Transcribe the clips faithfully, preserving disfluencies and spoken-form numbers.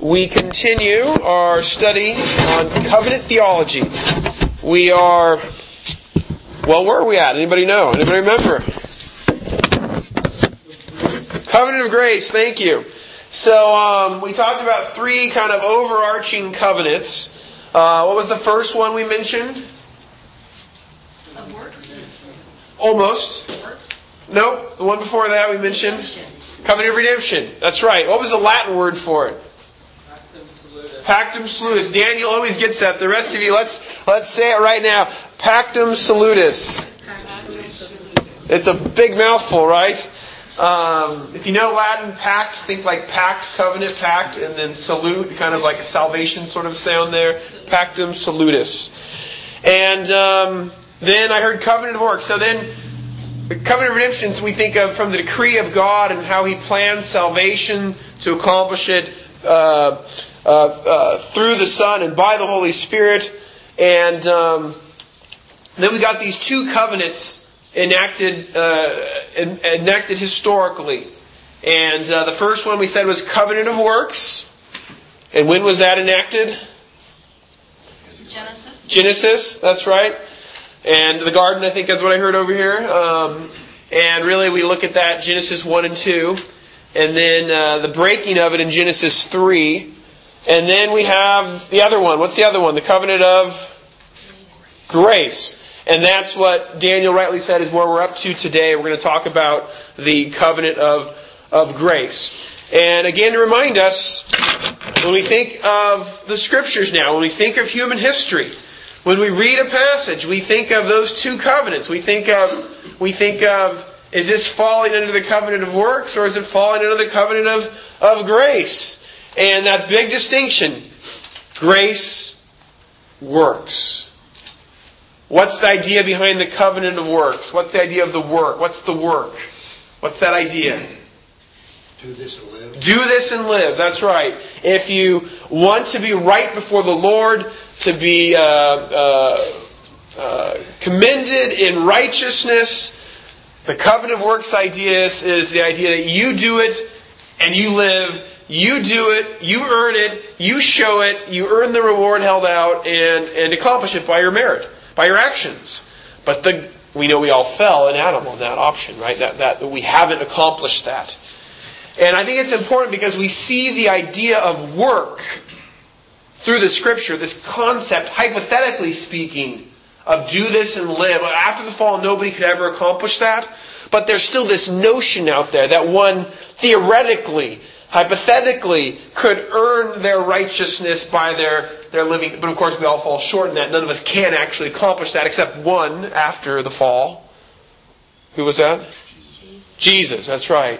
we continue our study on covenant theology. We are, well, where are we at? Anybody know? Anybody remember? Covenant of grace, thank you. So, um, we talked about three kind of overarching covenants. Uh, what was the first one we mentioned? Of works? Almost. Works? Nope. The one before that we mentioned. Redemption. Covenant of redemption. That's right. What was the Latin word for it? Pactum salutis. Pactum salutis. Daniel always gets that. The rest of you, let's let's say it right now. Pactum salutis. It's a big mouthful, right? Um, if you know Latin, pact, think like pact, covenant, pact, and then salute, kind of like a salvation sort of sound there. Pactum salutis. And um, then I heard covenant of works. So then, the covenant of redemption we think of from the decree of God and how He plans salvation to accomplish it uh, uh, uh, through the Son and by the Holy Spirit. And um, then we got these two covenants enacted uh, en- enacted historically. And uh, the first one we said was covenant of works. And when was that enacted? Genesis. Genesis, that's right. And the garden, I think, is what I heard over here. Um, and really, we look at that, Genesis one and two. And then uh, the breaking of it in Genesis three. And then we have the other one. What's the other one? The covenant of grace. And that's what Daniel rightly said is where we're up to today. We're going to talk about the covenant of, of grace. And again, to remind us, when we think of the Scriptures now, when we think of human history, when we read a passage, we think of those two covenants. We think of, we think of, is this falling under the covenant of works or is it falling under the covenant of, of grace? And that big distinction, grace, works. What's the idea behind the covenant of works? What's the idea of the work? What's the work? What's that idea? Do this and live. Do this and live. That's right. If you want to be right before the Lord, to be uh, uh, uh, commended in righteousness, the covenant of works idea is, is the idea that you do it and you live. You do it, you earn it, you show it, you earn the reward held out, and, and accomplish it by your merit, by your actions. But the, we know we all fell in Adam on that option, right? That, that we haven't accomplished that. And I think it's important because we see the idea of work through the Scripture, this concept, hypothetically speaking, of do this and live. After the fall, nobody could ever accomplish that. But there's still this notion out there that one theoretically, hypothetically, could earn their righteousness by their, their living. But of course, we all fall short in that. None of us can actually accomplish that except one after the fall. Who was that? Jesus. Jesus, that's right.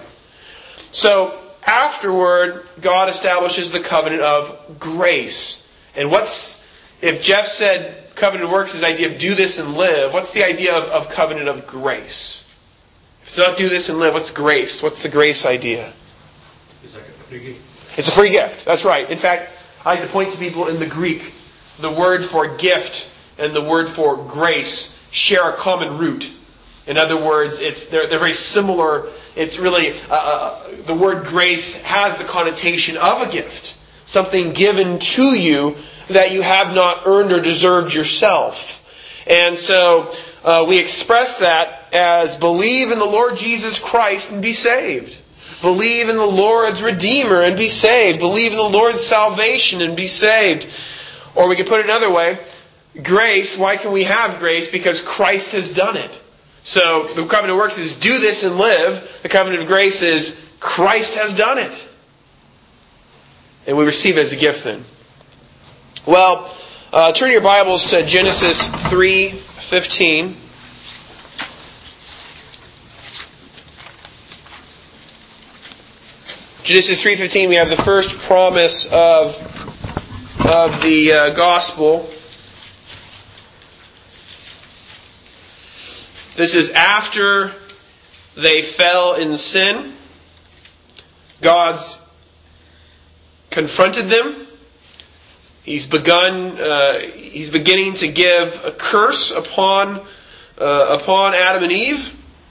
So, afterward, God establishes the covenant of grace. And what's, if Jeff said covenant of works is the idea of do this and live, what's the idea of, of covenant of grace? If it's not do this and live, what's grace? What's the grace idea? It's like a free gift. It's a free gift. That's right. In fact, I like to point to people in the Greek. The word for gift and the word for grace share a common root. In other words, it's they're, they're very similar. It's really, uh, the word grace has the connotation of a gift. Something given to you that you have not earned or deserved yourself. And so, uh, we express that as believe in the Lord Jesus Christ and be saved. Believe in the Lord's Redeemer and be saved. Believe in the Lord's salvation and be saved. Or we could put it another way. Grace, why can we have grace? Because Christ has done it. So the covenant of works is do this and live. The covenant of grace is Christ has done it. And we receive it as a gift then. Well, uh, turn your Bibles to Genesis three fifteen. Genesis three fifteen, we have the first promise of, of the uh, gospel. This is after they fell in sin. God's confronted them. He's begun. Uh, he's beginning to give a curse upon uh, upon Adam and Eve.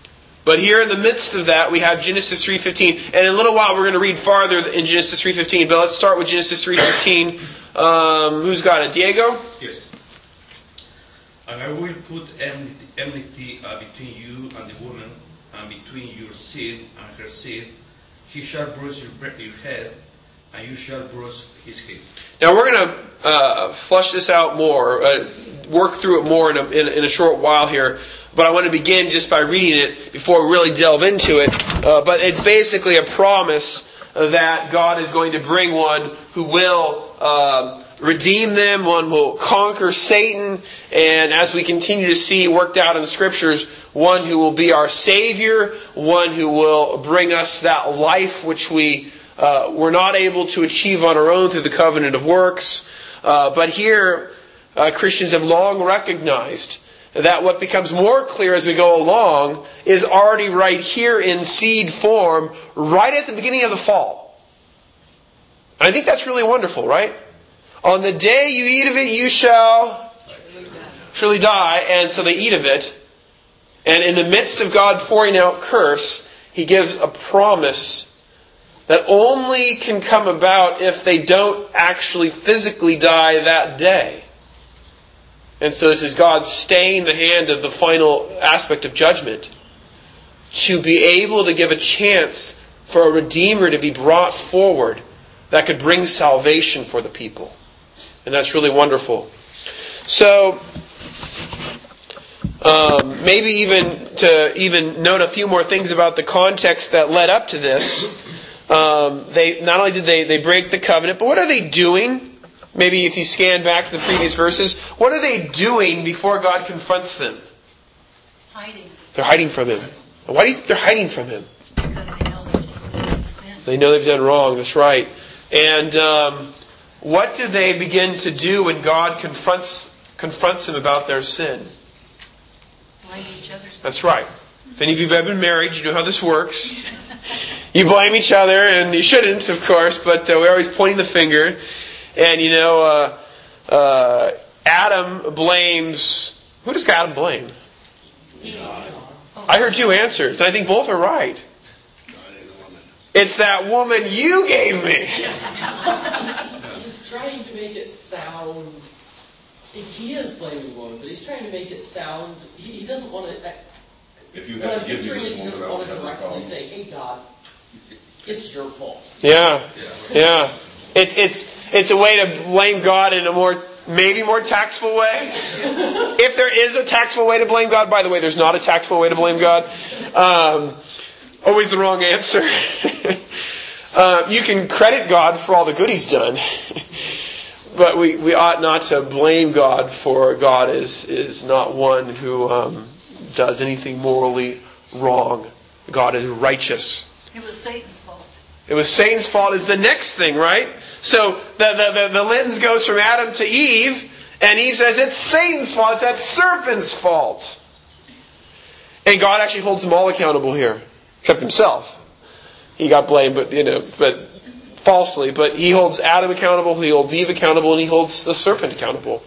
But here in the midst of that, we have Genesis three fifteen. And in a little while, we're going to read farther in Genesis three fifteen. But let's start with Genesis three fifteen. Um, who's got it? Diego? Yes. And I will put enmity, enmity uh, between you and the woman, and between your seed and her seed. He shall bruise your, your head, and you shall bruise his heel. Now we're going to uh, flush this out more, uh, work through it more in a, in, in a short while here. But I want to begin just by reading it before we really delve into it. Uh, but it's basically a promise that God is going to bring one who will uh, redeem them, one will conquer Satan, and as we continue to see worked out in the Scriptures, one who will be our Savior, one who will bring us that life which we uh, were not able to achieve on our own through the covenant of works. Uh, but here, uh, Christians have long recognized that what becomes more clear as we go along is already right here in seed form, right at the beginning of the fall. I think that's really wonderful, right? On the day you eat of it, you shall surely die. And so they eat of it. And in the midst of God pouring out curse, He gives a promise that only can come about if they don't actually physically die that day. And so this is God staying the hand of the final aspect of judgment to be able to give a chance for a Redeemer to be brought forward that could bring salvation for the people. And that's really wonderful. So, um, maybe even to even note a few more things about the context that led up to this. Um, they not only did they, they break the covenant, but what are they doing? Maybe if you scan back to the previous verses, what are they doing before God confronts them? Hiding. They're hiding from Him. Why do you think they're hiding from Him? Because they know there's sin. They know they've done wrong. That's right. And um, what do they begin to do when God confronts confronts them about their sin? Blame each other. That's right. If any of you have been married, you know how this works. You blame each other, and you shouldn't, of course, but uh, we're always pointing the finger. And you know, uh, uh, Adam blames... Who does Adam blame? God. I heard two answers. I think both are right. God and the woman. It's that woman you gave me. He's trying to make it sound... He is blaming the woman, but he's trying to make it sound... He, he doesn't want to... If you What I'm hadn't given me picturing is this he woman, doesn't I want would to have this directly problem. say, hey God, it's your fault. Yeah, yeah. It's it's it's a way to blame God in a more maybe more tactful way. If there is a tactful way to blame God, by the way, there's not a tactful way to blame God. Um, always the wrong answer. uh, you can credit God for all the good He's done, but we, we ought not to blame God, for God is is not one who um, does anything morally wrong. God is righteous. It was Satan's fault. It was Satan's fault is the next thing, right? So the, the, the, the lens goes from Adam to Eve, and Eve says it's Satan's fault, it's that serpent's fault. And God actually holds them all accountable here, except himself. He got blamed, but you know, but falsely. But he holds Adam accountable, he holds Eve accountable, and he holds the serpent accountable.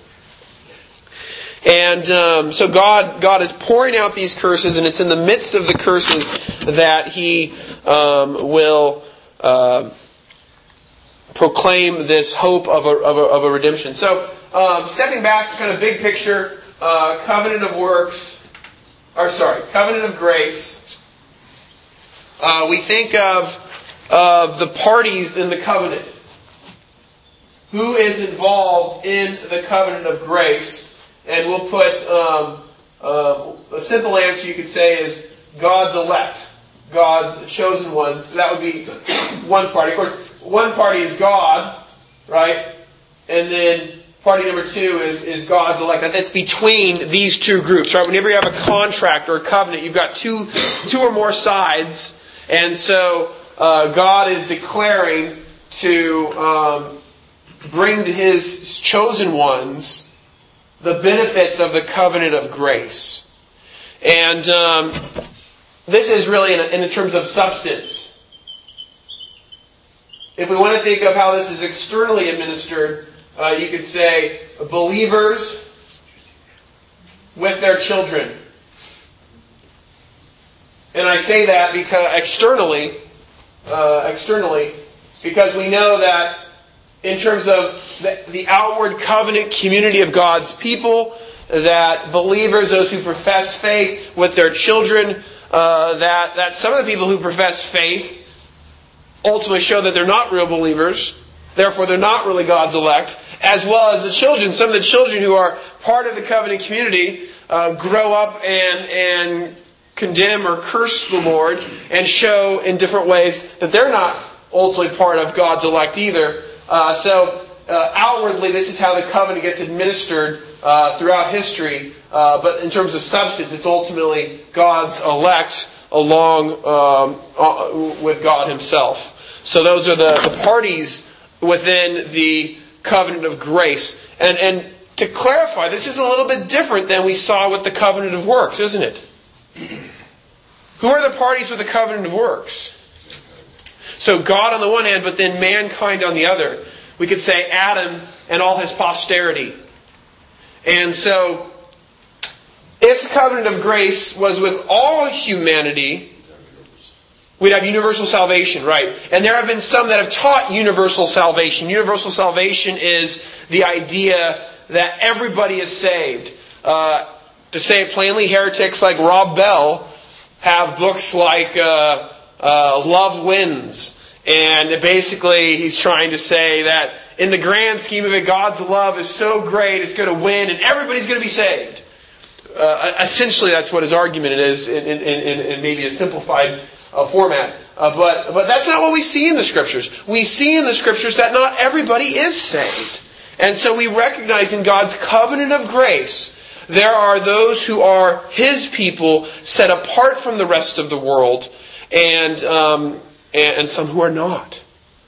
And um, so God, God is pouring out these curses, and it's in the midst of the curses that He um, will uh, proclaim this hope of a, of a, of a redemption. So, um, stepping back, kind of big picture, uh, covenant of works, or sorry, covenant of grace. Uh, we think of of the parties in the covenant. Who is involved in the covenant of grace? And we'll put um, uh, a simple answer you could say is God's elect, God's chosen ones. That would be one party. Of course, one party is God, right? And then party number two is, is God's elect. That's between these two groups, right? Whenever you have a contract or a covenant, you've got two, two or more sides. And so uh, God is declaring to um, bring to His chosen ones the benefits of the covenant of grace. And um, this is really in, in terms of substance. If we want to think of how this is externally administered, uh, you could say believers with their children. And I say that because externally, uh, externally, because we know that in terms of the, the outward covenant community of God's people, that believers, those who profess faith with their children, uh, that, that some of the people who profess faith ultimately show that they're not real believers. Therefore, they're not really God's elect. As well as the children. Some of the children who are part of the covenant community uh, grow up and and condemn or curse the Lord and show in different ways that they're not ultimately part of God's elect either. Uh, so uh, outwardly, this is how the covenant gets administered uh, throughout history. Uh, but in terms of substance, it's ultimately God's elect along um, uh, with God Himself. So those are the, the parties within the covenant of grace. And, and to clarify, this is a little bit different than we saw with the covenant of works, isn't it? Who are the parties with the covenant of works? So God on the one hand, but then mankind on the other. We could say Adam and all his posterity. And so, if the covenant of grace was with all humanity, we'd have universal salvation, right? And there have been some that have taught universal salvation. Universal salvation is the idea that everybody is saved. Uh, to say it plainly, heretics like Rob Bell have books like uh, uh, Love Wins. And basically he's trying to say that in the grand scheme of it, God's love is so great, it's going to win, and everybody's going to be saved. Uh, essentially, that's what his argument is in, in, in, in maybe a simplified uh, format. Uh, but, but that's not what we see in the Scriptures. We see in the Scriptures that not everybody is saved. And so we recognize in God's covenant of grace, there are those who are His people set apart from the rest of the world, and um, and, and some who are not.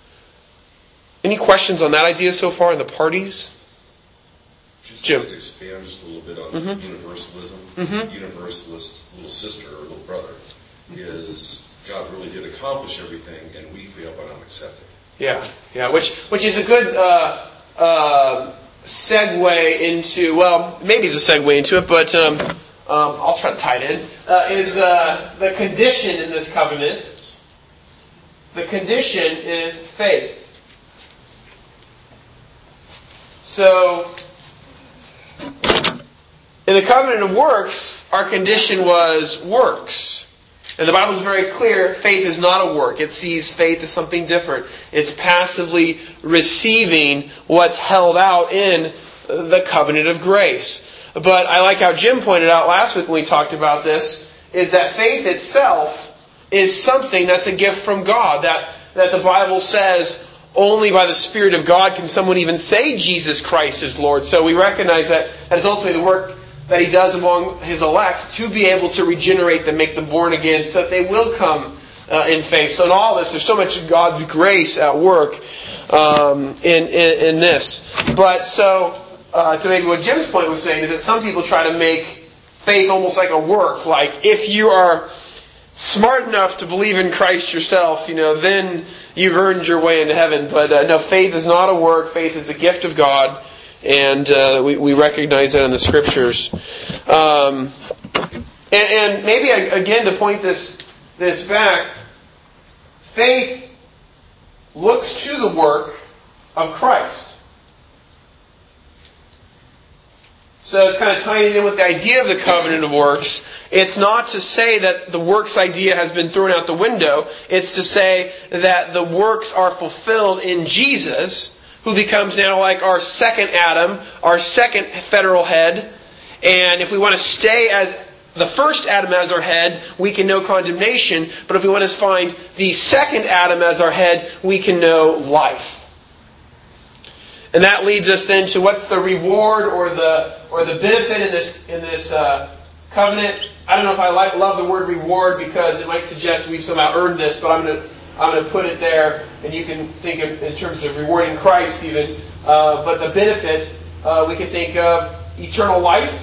Any questions on that idea so far in the parties? Just Jim. to expand just a little bit on Mm-hmm. universalism. Mm-hmm. Universalist little sister or little brother is God really did accomplish everything, and we fail by not accepting. Yeah, yeah, which which is a good uh, uh, segue into, well, maybe it's a segue into it, but um, um, I'll try to tie it in, uh, is uh, the condition in this covenant. The condition is faith. So, in the covenant of works, our condition was works. And the Bible is very clear, faith is not a work. It sees faith as something different. It's passively receiving what's held out in the covenant of grace. But I like how Jim pointed out last week when we talked about this, is that faith itself is something that's a gift from God. That, that the Bible says only by the Spirit of God can someone even say Jesus Christ is Lord. So we recognize that that is ultimately the work that He does among His elect to be able to regenerate them, make them born again, so that they will come uh, in faith. So in all this, there's so much God's grace at work um, in, in in this. But so, uh, to maybe what Jim's point was saying, is that some people try to make faith almost like a work. Like, if you are smart enough to believe in Christ yourself, you know, then you've earned your way into heaven. But uh, no, faith is not a work. Faith is a gift of God. And uh, we, we recognize that in the Scriptures. Um, and, and maybe, again, to point this this back, faith looks to the work of Christ. So it's kind of tying in with the idea of the covenant of works. It's not to say that the works idea has been thrown out the window. It's to say that the works are fulfilled in Jesus, who becomes now like our second Adam, our second federal head. And if we want to stay as the first Adam as our head, we can know condemnation. But if we want to find the second Adam as our head, we can know life. And that leads us then to what's the reward or the or the benefit in this in this uh, covenant. I don't know if I like love the word reward because it might suggest we've somehow earned this, but I'm going to I'm going to put it there, and you can think of in terms of rewarding Christ even. Uh, but the benefit, uh, we can think of eternal life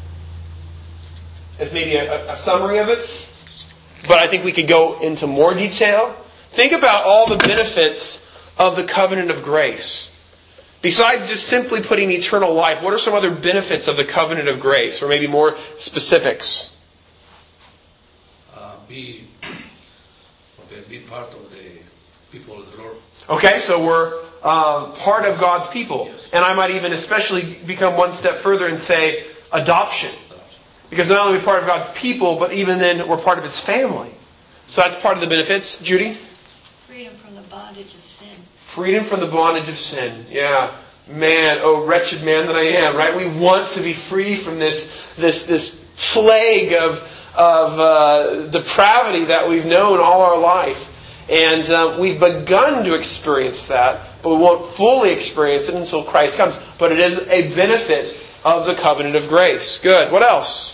as maybe a, a summary of it. But I think we could go into more detail. Think about all the benefits of the covenant of grace. Besides just simply putting eternal life, what are some other benefits of the covenant of grace? Or maybe more specifics? Um, be okay, be part of the people of the Lord. Okay, so we're um, part of God's people. And I might even especially become one step further and say adoption. Because not only are we part of God's people, but even then we're part of His family. So that's part of the benefits. Judy? Freedom from the bondage of sin. Freedom from the bondage of sin. Yeah. Man, oh wretched man that I am, right? We want to be free from this this this plague of of uh, depravity that we've known all our life. And uh, we've begun to experience that, but we won't fully experience it until Christ comes. But it is a benefit of the covenant of grace. Good. What else?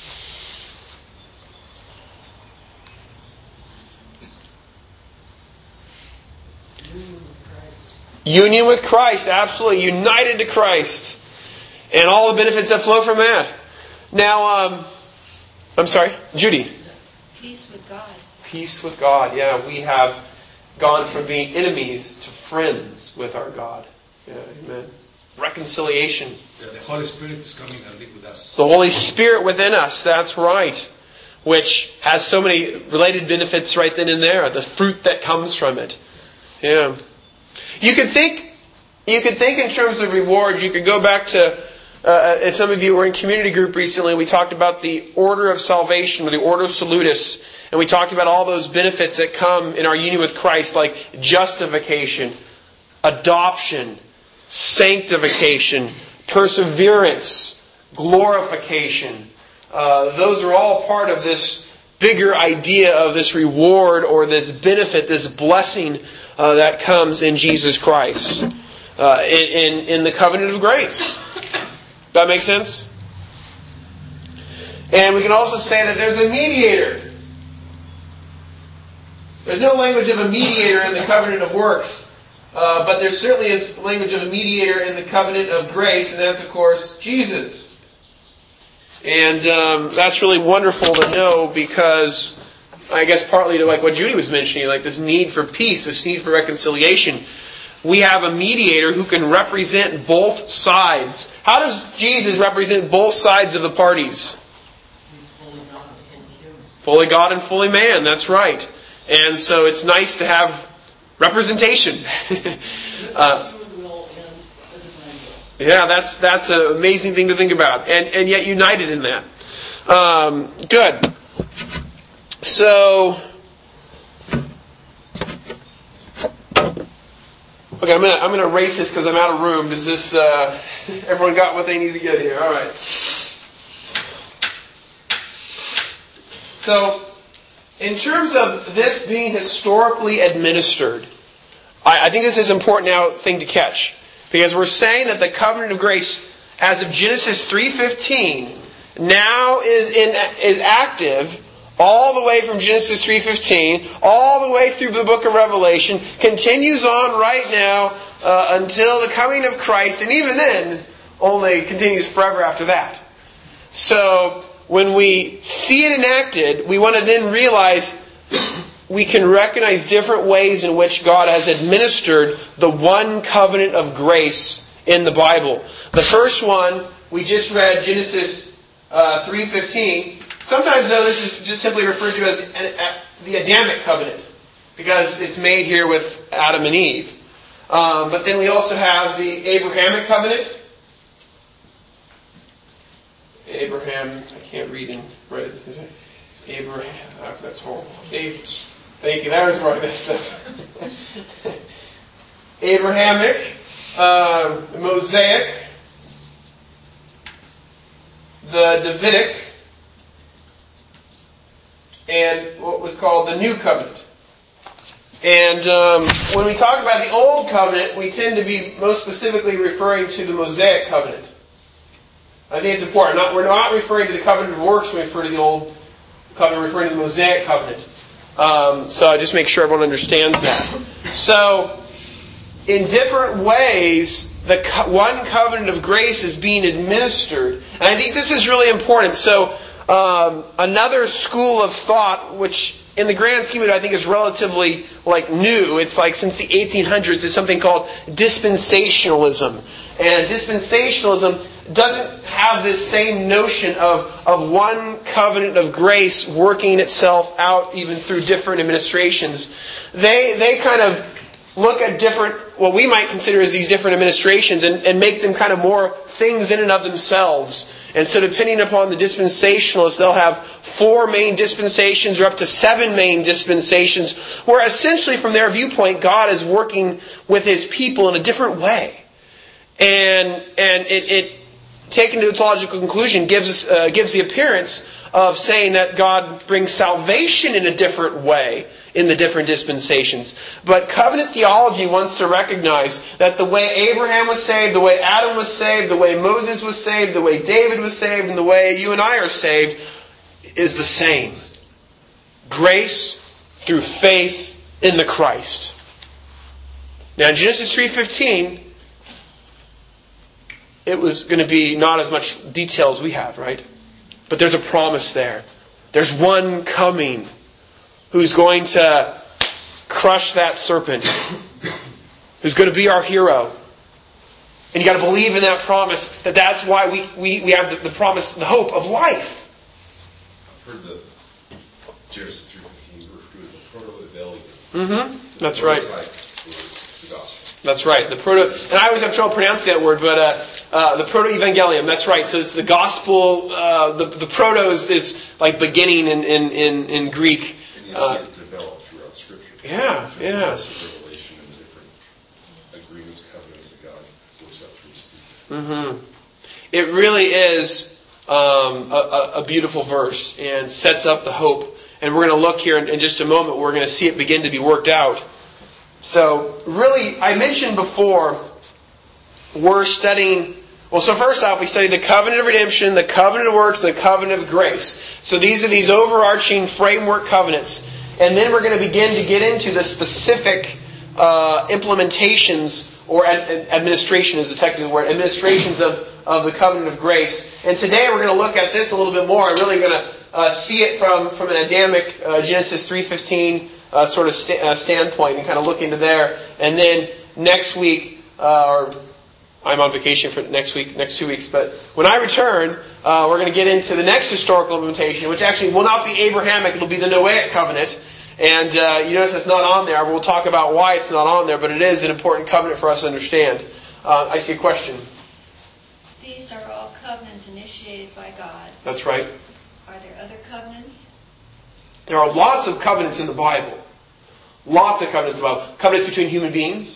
Union with Christ. Union with Christ, absolutely. United to Christ. And all the benefits that flow from that. Now, um, I'm sorry, Judy. Peace with God. Peace with God. Yeah, we have gone from being enemies to friends with our God. Yeah, amen. Reconciliation. Yeah, the Holy Spirit is coming and live with us. The Holy Spirit within us, that's right. Which has so many related benefits right then and there. The fruit that comes from it. Yeah. You could think, you could think in terms of rewards. You could go back to, uh, if some of you were in community group recently, we talked about the order of salvation, or the ordo salutis. And we talked about all those benefits that come in our union with Christ, like justification, adoption, sanctification, perseverance, glorification. Uh, those are all part of this bigger idea of this reward or this benefit, this blessing uh, that comes in Jesus Christ, uh, in, in, in the covenant of grace. That makes sense? And we can also say that there's a mediator. There's no language of a mediator in the covenant of works. Uh, but there certainly is language of a mediator in the covenant of grace, and that's, of course, Jesus. And um, that's really wonderful to know because, I guess partly to like what Judy was mentioning, like this need for peace, this need for reconciliation. We have a mediator who can represent both sides. How does Jesus represent both sides of the parties? He's fully God and human. Fully God and fully man, that's right. And so it's nice to have representation. uh, yeah, that's that's an amazing thing to think about. And and yet united in that. Um, good. So, okay, I'm gonna I'm gonna erase this because I'm out of room. Does this? Uh, everyone got what they need to get here? All right. So, in terms of this being historically administered, I, I think this is an important now thing to catch. Because we're saying that the covenant of grace, as of Genesis three fifteen, now is in is active all the way from Genesis three fifteen, all the way through the book of Revelation, continues on right now uh, until the coming of Christ, and even then, only continues forever after that. So, when we see it enacted, we want to then realize we can recognize different ways in which God has administered the one covenant of grace in the Bible. The first one, we just read Genesis uh, three fifteen. Sometimes, though, this is just simply referred to as the Adamic covenant, because it's made here with Adam and Eve. Um, but then we also have the Abrahamic covenant. Abraham, I can't read and write it. Abraham, oh, that's horrible. Abraham. Thank you. That was where I messed up. Abrahamic, uh, Mosaic, the Davidic, and what was called the New Covenant. And um, when we talk about the Old Covenant, we tend to be most specifically referring to the Mosaic Covenant. I think it's important. Not, we're not referring to the Covenant of Works when we refer to the Old Covenant, we're referring to the Mosaic Covenant. Um, so I just make sure everyone understands that. So, in different ways, the co- one covenant of grace is being administered. And I think this is really important. So, um, another school of thought, which in the grand scheme of it I think is relatively like new, it's like since the eighteen hundreds, is something called dispensationalism. And dispensationalism doesn't have this same notion of, of one covenant of grace working itself out even through different administrations. They, they kind of look at different, what we might consider as these different administrations and, and make them kind of more things in and of themselves. And so depending upon the dispensationalists, they'll have four main dispensations or up to seven main dispensations, where essentially from their viewpoint, God is working with His people in a different way. And and it, it taken to its logical conclusion, gives us, uh, gives the appearance of saying that God brings salvation in a different way in the different dispensations. But covenant theology wants to recognize that the way Abraham was saved, the way Adam was saved, the way Moses was saved, the way David was saved, and the way you and I are saved is the same. Grace through faith in the Christ. Now in Genesis three fifteen, it was going to be not as much detail as we have, right? But there's a promise there. There's one coming who's going to crush that serpent, who's going to be our hero. And you got to believe in that promise, that that's why we, we, we have the, the promise, the hope of life. I've heard the Genesis three fifteen referred to the proto-evangelium. Mm-hmm. That's right. The gospel. That's right. The proto, and I always have trouble pronouncing that word, but uh, uh, the proto-evangelium. That's right. So it's the gospel. Uh, the the proto is, is like beginning in in in, in Greek. And you see Uh, it develop throughout Scripture. yeah, Through yeah. massive revelation and different agreements, covenants that God works out through His people. Mm-hmm. It really is um, a, a beautiful verse and sets up the hope. And we're going to look here in, in just a moment. We're going to see it begin to be worked out. So, really, I mentioned before, we're studying, well, so first off, we studied the covenant of redemption, the covenant of works, and the covenant of grace. So these are these overarching framework covenants. And then we're going to begin to get into the specific uh, implementations, or ad- ad- administration is the technical word, administrations of, of the covenant of grace. And today we're going to look at this a little bit more. I'm really going to uh, see it from, from an Adamic uh, Genesis three fifteen Uh, sort of st- uh, standpoint and kind of look into there. And then next week, uh, or I'm on vacation for next week, next two weeks, but when I return, uh, we're going to get into the next historical implementation, which actually will not be Abrahamic, it'll be the Noahic covenant. And uh, you notice it's not on there. We'll talk about why it's not on there, but it is an important covenant for us to understand. Uh, I see a question. These are all covenants initiated by God. That's right. Are there other covenants? There are lots of covenants in the Bible. Lots of covenants about covenants between human beings.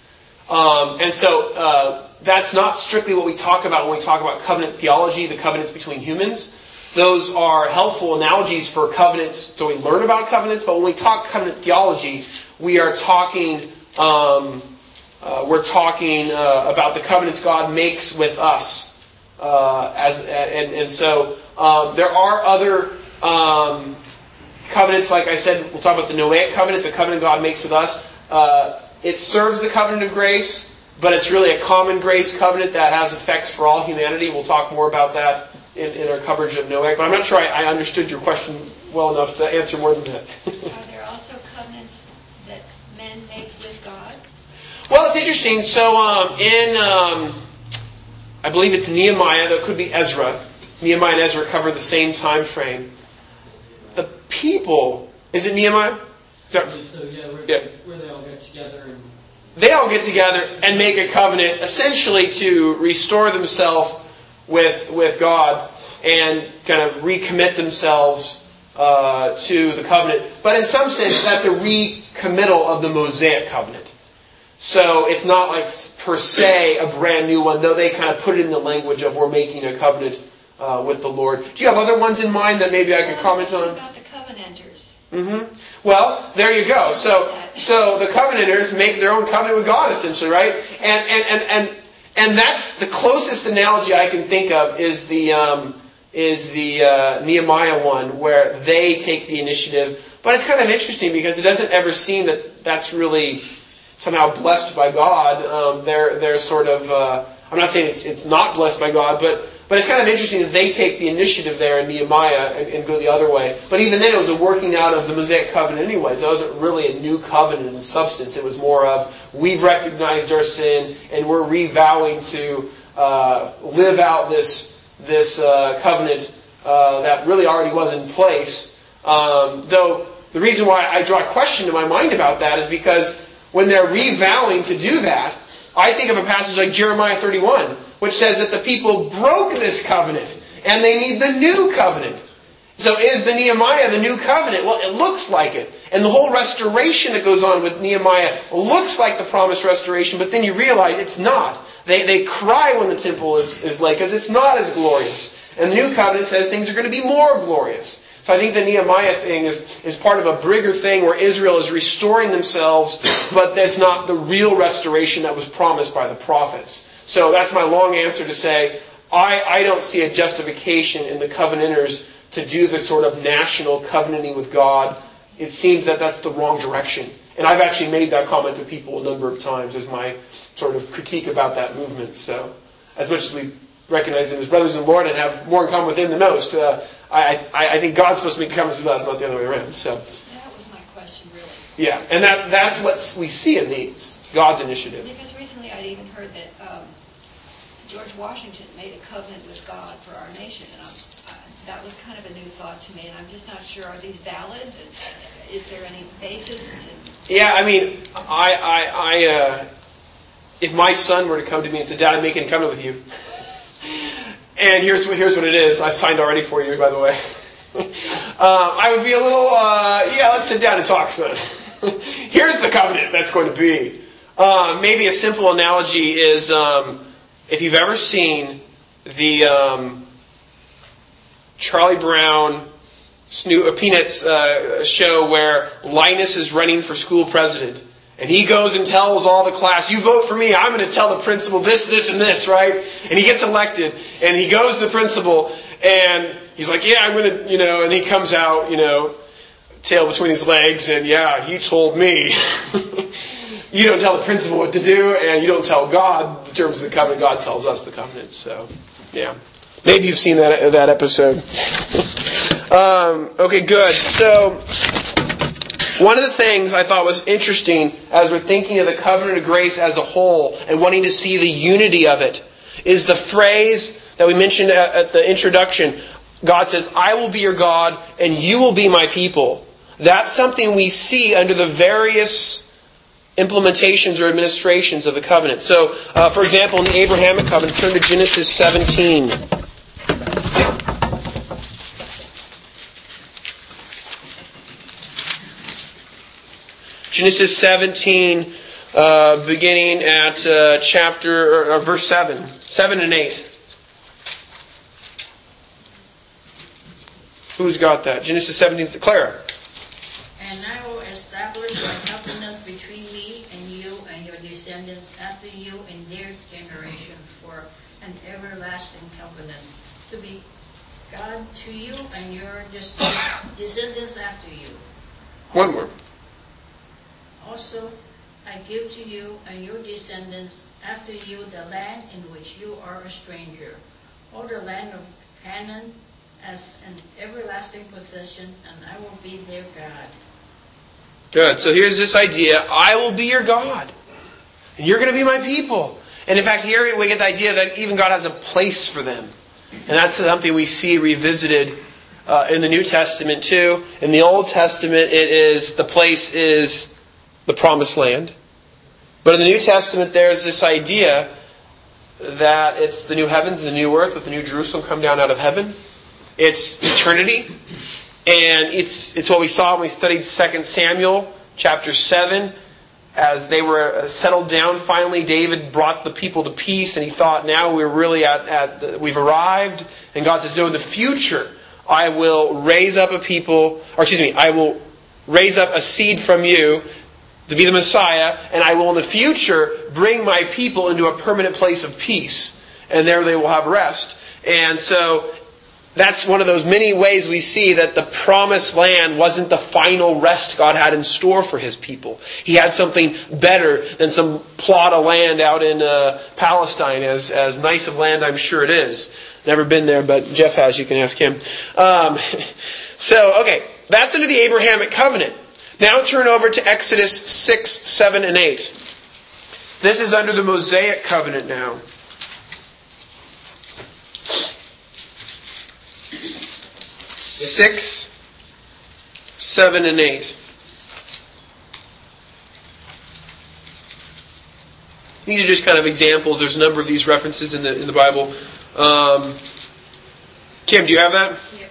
Um, and so uh, that's not strictly what we talk about when we talk about covenant theology, the covenants between humans. Those are helpful analogies for covenants, so we learn about covenants. But when we talk covenant theology, we are talking um, uh, we're talking uh, about the covenants God makes with us. Uh, as and, and so um, there are other Um, covenants, like I said, we'll talk about the Noahic covenant, a covenant God makes with us. Uh, it serves the covenant of grace, but it's really a common grace covenant that has effects for all humanity. We'll talk more about that in, in our coverage of Noahic. But I'm not sure I, I understood your question well enough to answer more than that. Are there also covenants that men make with God? Well, it's interesting. So um, in, um, I believe it's Nehemiah, that could be Ezra. Nehemiah and Ezra cover the same time frame. The people, is it Nehemiah? Is that, So yeah, where, Yeah. where they all get together and they all get together and make a covenant essentially to restore themselves with with God and kind of recommit themselves uh, to the covenant. But in some sense, that's a recommittal of the Mosaic covenant. So it's not like per se a brand new one, though they kind of put it in the language of we're making a covenant Uh, with the Lord. Do you have other ones in mind that maybe I could comment What on? about the covenanters? Mm-hmm. Well, there you go. So, so the covenanters make their own covenant with God, essentially, right? And and and and, and that's the closest analogy I can think of is the um, is the uh, Nehemiah one, where they take the initiative. But it's kind of interesting because it doesn't ever seem that that's really somehow blessed by God. Um, they're they're sort of uh, I'm not saying it's it's not blessed by God, but but it's kind of interesting that they take the initiative there in Nehemiah and, and go the other way. But even then, it was a working out of the Mosaic covenant anyways. It wasn't really a new covenant in substance. It was more of, we've recognized our sin and we're revowing to uh, live out this this uh, covenant uh, that really already was in place. Um, though the reason why I draw a question to my mind about that is because when they're revowing to do that, I think of a passage like Jeremiah thirty-one, which says that the people broke this covenant and they need the new covenant. So is the Nehemiah the new covenant? Well, it looks like it. And the whole restoration that goes on with Nehemiah looks like the promised restoration, but then you realize it's not. They they cry when the temple is, is laid because it's not as glorious. And the new covenant says things are going to be more glorious. So I think the Nehemiah thing is, is part of a bigger thing where Israel is restoring themselves, but that's not the real restoration that was promised by the prophets. So that's my long answer to say, I, I don't see a justification in the covenanters to do this sort of national covenanting with God. It seems that that's the wrong direction. And I've actually made that comment to people a number of times as my sort of critique about that movement. So as much as we recognize them as brothers in the Lord and have more in common with Him than most, uh, I, I, I think God's supposed to make covenants with us, not the other way around. So That was my question, really. yeah, and that that's what we see in these, God's initiative. Because recently I'd even heard that um, George Washington made a covenant with God for our nation, and I'm, I, that was kind of a new thought to me, and I'm just not sure, are these valid? Is there any basis? Yeah, I mean, I, I, I uh, if my son were to come to me and say, Dad, I'm making a covenant with you, and here's what here's what it is. I've signed already for you, by the way. uh, I would be a little, uh, yeah, let's sit down and talk, son. Here's the covenant that's going to be. Uh, maybe a simple analogy is, um, if you've ever seen the um, Charlie Brown Snoop, uh, Peanuts uh, show where Linus is running for school president. And he goes and tells all the class, you vote for me, I'm going to tell the principal this, this, and this, right? And he gets elected, and he goes to the principal, and he's like, yeah, I'm going to, you know, and he comes out, you know, tail between his legs, and yeah, he told me. You don't tell the principal what to do, and you don't tell God the terms of the covenant. God tells us the covenant, so, yeah. Maybe you've seen that that episode. um, okay, good. So, one of the things I thought was interesting as we're thinking of the covenant of grace as a whole and wanting to see the unity of it is the phrase that we mentioned at, at the introduction. God says, I will be your God and you will be my people. That's something we see under the various implementations or administrations of the covenant. So, uh, for example, in the Abrahamic covenant, turn to Genesis seventeen. Genesis seventeen, uh, beginning at uh, chapter or, or verse seven, seven and eight. Who's got that? Genesis seventeen. Clara. And I will establish my covenant between me and you and your descendants after you in their generation for an everlasting covenant, to be God to you and your descendants after you. One more. Also, I give to you and your descendants after you the land in which you are a stranger, or the land of Canaan as an everlasting possession, and I will be their God. Good. So here's this idea. I will be your God. And you're going to be my people. And in fact, here we get the idea that even God has a place for them. And that's something we see revisited uh, in the New Testament too. In the Old Testament, it is, the place is the promised land. But in the New Testament, there's this idea that it's the new heavens and the new earth with the new Jerusalem come down out of heaven. It's eternity. And it's it's what we saw when we studied Second Samuel chapter seven. As they were settled down, finally David brought the people to peace, and he thought, now we're really at, at the, we've arrived. And God says, no, in the future, I will raise up a people, or excuse me, I will raise up a seed from you to be the Messiah, and I will in the future bring my people into a permanent place of peace. And there they will have rest. And so that's one of those many ways we see that the promised land wasn't the final rest God had in store for His people. He had something better than some plot of land out in uh, Palestine, as, as nice of land I'm sure it is. Never been there, but Jeff has. You can ask him. Um, so, okay, that's under the Abrahamic covenant. Now turn over to Exodus six, seven, and eight. This is under the Mosaic covenant now. Six, seven, and eight. These are just kind of examples. There's a number of these references in the in the Bible. Um, Kim, do you have that? Yep.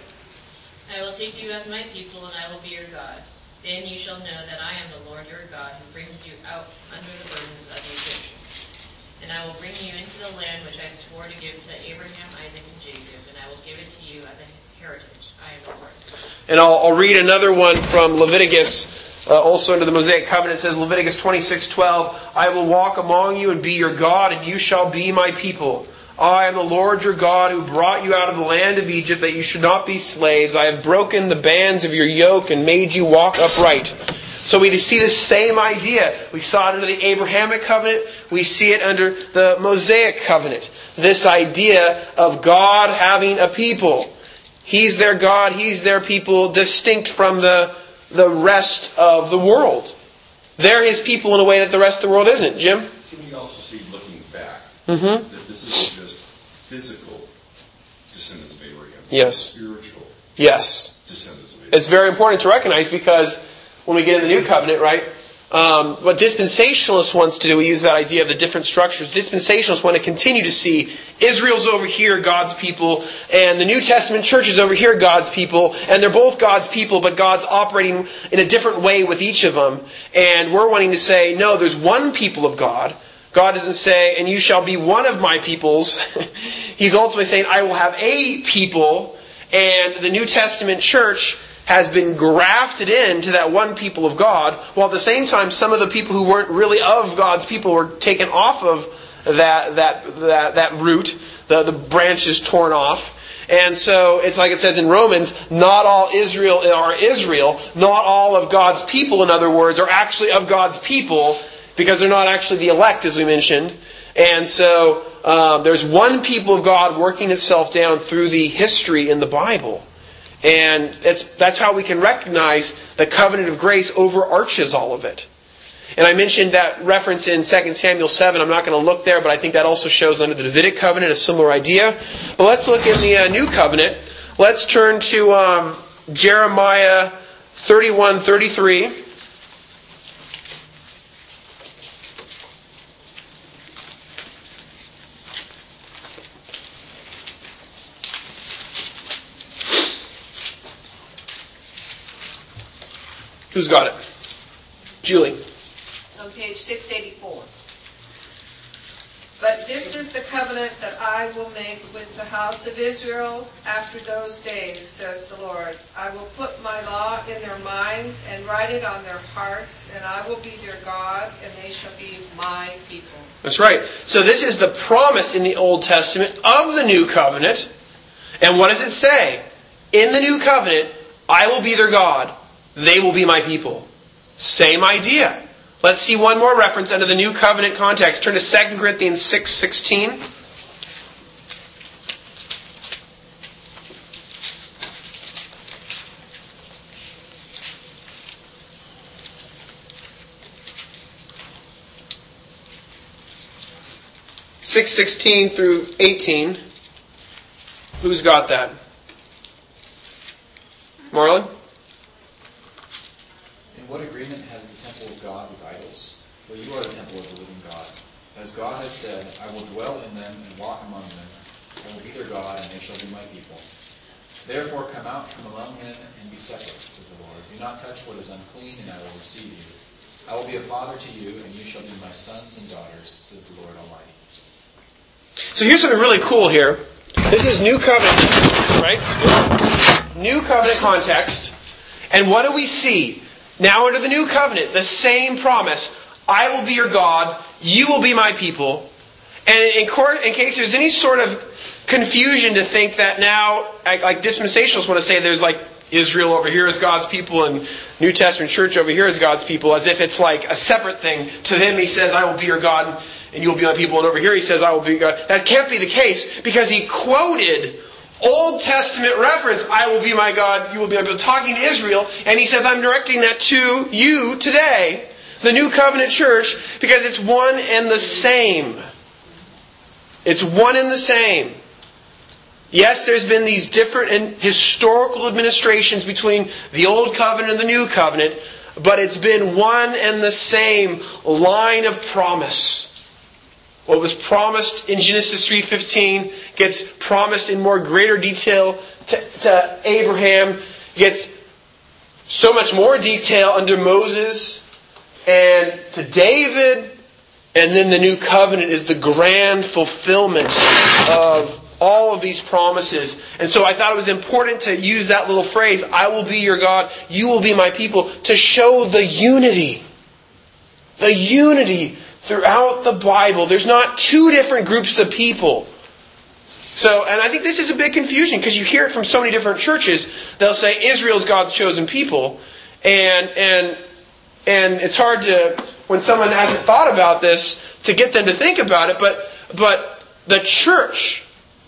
I will take you as my people, and I will be your God. Then you shall know that I am the Lord your God, who brings you out under the burdens of the Egyptians. And I will bring you into the land which I swore to give to Abraham, Isaac, and Jacob, and I will give it to you as a heritage. I am the Lord. And I'll, I'll read another one from Leviticus, uh, also under the Mosaic covenant. It says, Leviticus twenty-six twelve, I will walk among you and be your God, and you shall be my people. I am the Lord your God who brought you out of the land of Egypt, that you should not be slaves. I have broken the bands of your yoke and made you walk upright. So we see the same idea. We saw it under the Abrahamic covenant. We see it under the Mosaic covenant. This idea of God having a people. He's their God, He's their people, distinct from the, the rest of the world. They're His people in a way that the rest of the world isn't. Jim? Can we also see, looking back, Mm-hmm. that this isn't just physical descendants of Abraham, Yes. spiritual Yes. descendants of Abraham. It's very important to recognize, because when we get in the New Covenant, right, um, what dispensationalists wants to do, we use that idea of the different structures. Dispensationalists want to continue to see Israel's over here, God's people, and the New Testament church is over here, God's people, and they're both God's people, but God's operating in a different way with each of them. And we're wanting to say, no, there's one people of God. God doesn't say, and you shall be one of my peoples. He's ultimately saying, I will have a people. And the New Testament church has been grafted into that one people of God, while at the same time some of the people who weren't really of God's people were taken off of that that that, that root, the, the branches torn off. And so it's like it says in Romans, not all Israel are Israel, not all of God's people, in other words, are actually of God's people, because they're not actually the elect, as we mentioned. And so uh, there's one people of God working itself down through the history in the Bible. And that's, that's how we can recognize the covenant of grace overarches all of it. And I mentioned that reference in Second Samuel seven. I'm not going to look there, but I think that also shows under the Davidic covenant a similar idea. But let's look in the uh, New Covenant. Let's turn to um, Jeremiah thirty-one thirty-three. Who's got it? Julie. It's on page six eighty-four. But this is the covenant that I will make with the house of Israel after those days, says the Lord. I will put my law in their minds and write it on their hearts, and I will be their God, and they shall be my people. That's right. So this is the promise in the Old Testament of the New Covenant. And what does it say? In the New Covenant, I will be their God. They will be my people. Same idea. Let's see one more reference under the New Covenant context. Turn to Second Corinthians six sixteen. six sixteen through eighteen. Who's got that? Marlon? In what agreement has the temple of God with idols? For you are the temple of the living God. As God has said, I will dwell in them and walk among them. I will be their God, and they shall be my people. Therefore come out from among them and be separate, says the Lord. Do not touch what is unclean, and I will receive you. I will be a father to you, and you shall be my sons and daughters, says the Lord Almighty. So here's something really cool here. This is New Covenant, right? New Covenant context. And what do we see? Now under the New Covenant, the same promise. I will be your God. You will be my people. And in, course, in case there's any sort of confusion to think that now, like, like dispensationalists want to say there's like Israel over here is God's people and New Testament church over here is God's people, as if it's like a separate thing. To them he says, I will be your God and you will be my people. And over here he says, I will be God. That can't be the case because he quoted Old Testament reference, I will be my God, you will be my people, talking to Israel. And he says, I'm directing that to you today, the New Covenant church, because it's one and the same. It's one and the same. Yes, there's been these different historical administrations between the Old Covenant and the New Covenant, but it's been one and the same line of promise. What was promised in Genesis three fifteen gets promised in more greater detail to, to Abraham, gets so much more detail under Moses and to David, and then the New Covenant is the grand fulfillment of all of these promises. And so I thought it was important to use that little phrase, I will be your God, you will be my people, to show the unity. The unity throughout the Bible. There's not two different groups of people. So, and I think this is a big confusion because you hear it from so many different churches. They'll say Israel's God's chosen people. And, and, and it's hard to, when someone hasn't thought about this, to get them to think about it. But, but the church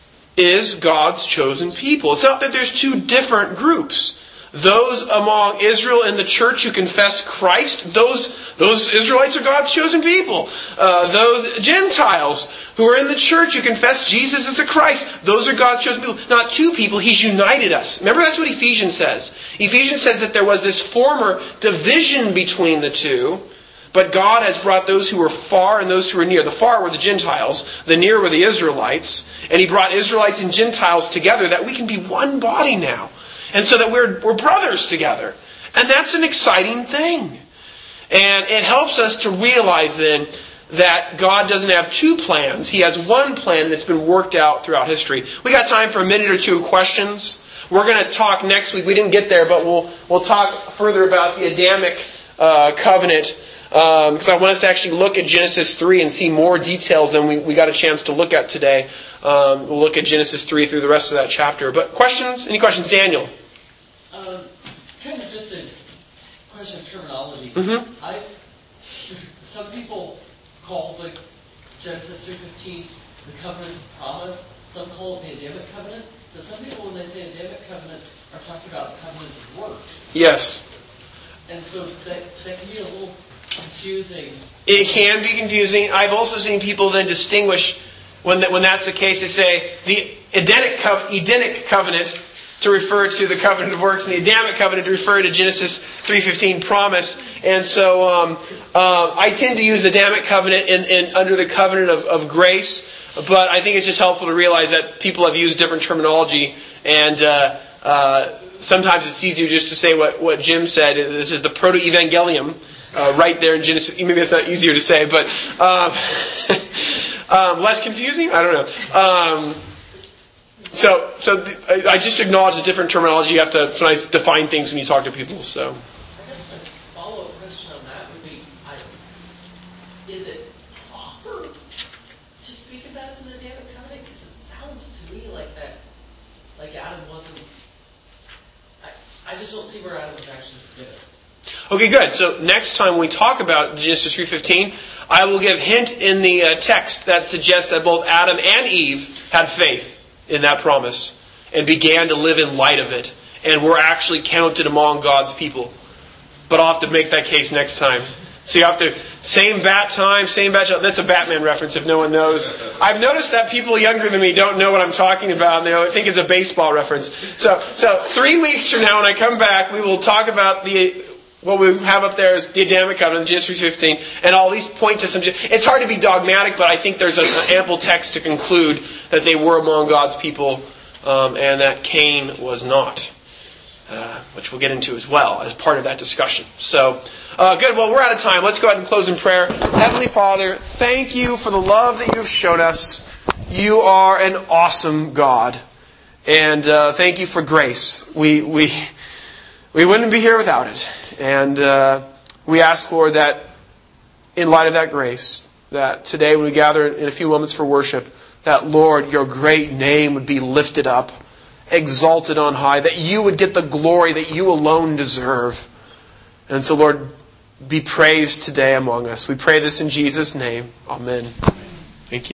is God's chosen people. It's not that there's two different groups. Those among Israel in the church who confess Christ, those those Israelites are God's chosen people. Uh, those Gentiles who are in the church who confess Jesus as the Christ, those are God's chosen people. Not two people, He's united us. Remember, that's what Ephesians says. Ephesians says that there was this former division between the two, but God has brought those who were far and those who were near. The far were the Gentiles, the near were the Israelites, and He brought Israelites and Gentiles together that we can be one body now. And so that we're, we're brothers together. And that's an exciting thing. And it helps us to realize then that God doesn't have two plans. He has one plan that's been worked out throughout history. We got time for a minute or two of questions. We're going to talk next week. We didn't get there, but we'll we'll talk further about the Adamic uh, covenant. Because um, I want us to actually look at Genesis three and see more details than we, we got a chance to look at today. Um, we'll look at Genesis three through the rest of that chapter. But questions? Any questions? Daniel? Um, kind of just a question of terminology. Mm-hmm. I, some people call the Genesis three fifteen the covenant of promise. Some call it the Adamic covenant. But some people, when they say Adamic covenant, are talking about the covenant of works. Yes. And so that, that can be a little confusing. It can be confusing. I've also seen people then distinguish, when that, when that's the case, they say the Edenic, co- Edenic covenant to refer to the covenant of works, and the Adamic covenant to refer to Genesis three fifteen promise. And so um, uh, I tend to use Adamic covenant in, in under the covenant of, of grace, but I think it's just helpful to realize that people have used different terminology, and uh, uh, sometimes it's easier just to say what, what Jim said. This is the proto-evangelium, uh, right there in Genesis. Maybe it's not easier to say, but um, um, less confusing? I don't know. Um, So, so th- I just acknowledge the different terminology. You have to sometimes define things when you talk to people. So, I guess the follow-up question on that would be: I, is it proper to speak of that as an Adamic covenant? Because it sounds to me like that, like Adam wasn't. I, I just don't see where Adam was actually forgiven. okay, good. So next time we talk about Genesis three fifteen, I will give hint in the uh, text that suggests that both Adam and Eve had faith in that promise and began to live in light of it and were actually counted among God's people. But I'll have to make that case next time. So you have to, same bat time, same bat time. That's a Batman reference if no one knows. I've noticed that people younger than me don't know what I'm talking about, and they think it's a baseball reference. So, so three weeks from now when I come back, we will talk about the, what we have up there is the Adamic covenant, Genesis three fifteen, and I'll at least point to some. It's hard to be dogmatic, but I think there's an ample text to conclude that they were among God's people, um, and that Cain was not, uh, which we'll get into as well as part of that discussion. So, uh, good. Well, we're out of time. Let's go ahead and close in prayer. Heavenly Father, thank you for the love that you've shown us. You are an awesome God, and uh, thank you for grace. We we we wouldn't be here without it. And uh, we ask, Lord, that in light of that grace, that today when we gather in a few moments for worship, that, Lord, your great name would be lifted up, exalted on high, that you would get the glory that you alone deserve. And so, Lord, be praised today among us. We pray this in Jesus' name. Amen.